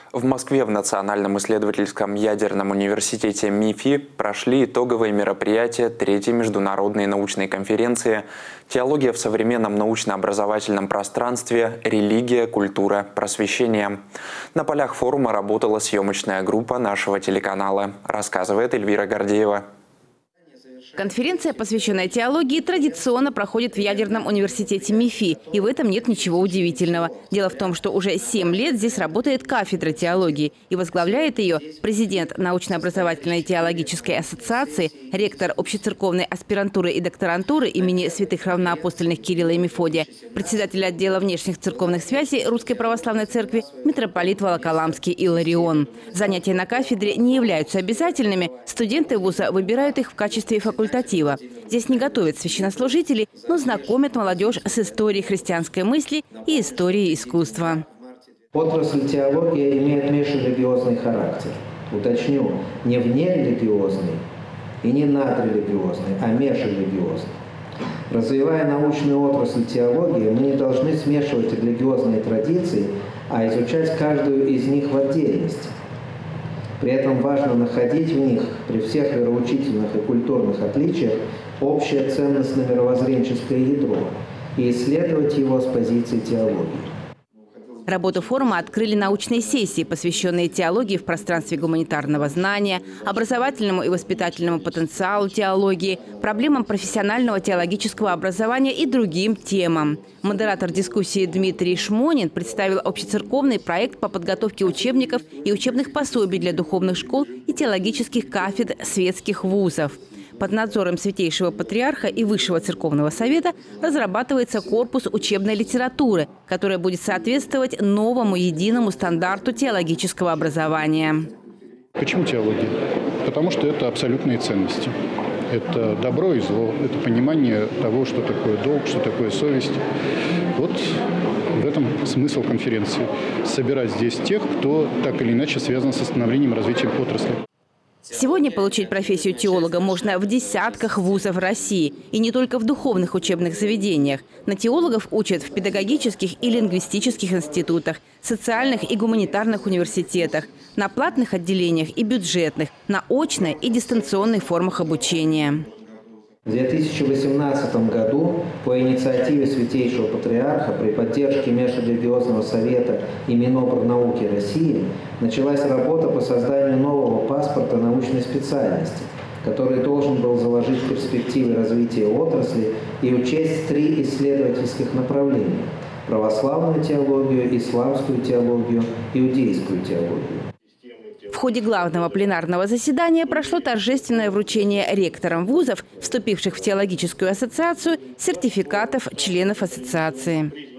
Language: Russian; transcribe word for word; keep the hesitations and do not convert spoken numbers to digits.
В Москве в Национальном исследовательском ядерном университете МИФИ прошли итоговые мероприятия третьей международной научной конференции «Теология в современном научно-образовательном пространстве. Религия, культура, просвещение». На полях форума работала съемочная группа нашего телеканала, рассказывает Эльвира Гордеева. Конференция, посвященная теологии, традиционно проходит в ядерном университете МИФИ. И в этом нет ничего удивительного. Дело в том, что уже семь лет здесь работает кафедра теологии. И возглавляет ее президент научно-образовательной теологической ассоциации, ректор общецерковной аспирантуры и докторантуры имени святых равноапостольных Кирилла и Мефодия, председатель отдела внешних церковных связей Русской Православной Церкви, митрополит Волоколамский Илларион. Занятия на кафедре не являются обязательными. Студенты вуза выбирают их в качестве факультатива. Здесь не готовят священнослужителей, но знакомят молодежь с историей христианской мысли и историей искусства. Отрасль теология имеет межрелигиозный характер. Уточню, не внерелигиозный и не надрелигиозный, а межрелигиозный. Развивая научную отрасль теологии, мы не должны смешивать религиозные традиции, а изучать каждую из них в отдельности. При этом важно находить в них, при всех вероучительных и культурных отличиях, общее ценностно-мировоззренческое ядро и исследовать его с позиции теологии. Работу форума открыли научные сессии, посвященные теологии в пространстве гуманитарного знания, образовательному и воспитательному потенциалу теологии, проблемам профессионального теологического образования и другим темам. Модератор дискуссии Дмитрий Шмонин представил общецерковный проект по подготовке учебников и учебных пособий для духовных школ и теологических кафедр светских вузов. Под надзором Святейшего Патриарха и Высшего Церковного Совета разрабатывается корпус учебной литературы, которая будет соответствовать новому единому стандарту теологического образования. Почему теология? Потому что это абсолютные ценности. Это добро и зло, это понимание того, что такое долг, что такое совесть. Вот в этом смысл конференции. Собирать здесь тех, кто так или иначе связан с становлением и развитием отрасли. Сегодня получить профессию теолога можно в десятках вузов России. И не только в духовных учебных заведениях. На теологов учат в педагогических и лингвистических институтах, социальных и гуманитарных университетах, на платных отделениях и бюджетных, на очной и дистанционной формах обучения. В две тысячи восемнадцатом году по инициативе Святейшего Патриарха при поддержке Межрелигиозного совета и Минобрнауки России началась работа по созданию нового паспорта научной специальности, который должен был заложить перспективы развития отрасли и учесть три исследовательских направления – православную теологию, исламскую теологию, иудейскую теологию. В ходе главного пленарного заседания прошло торжественное вручение ректорам вузов, вступивших в теологическую ассоциацию, сертификатов членов ассоциации.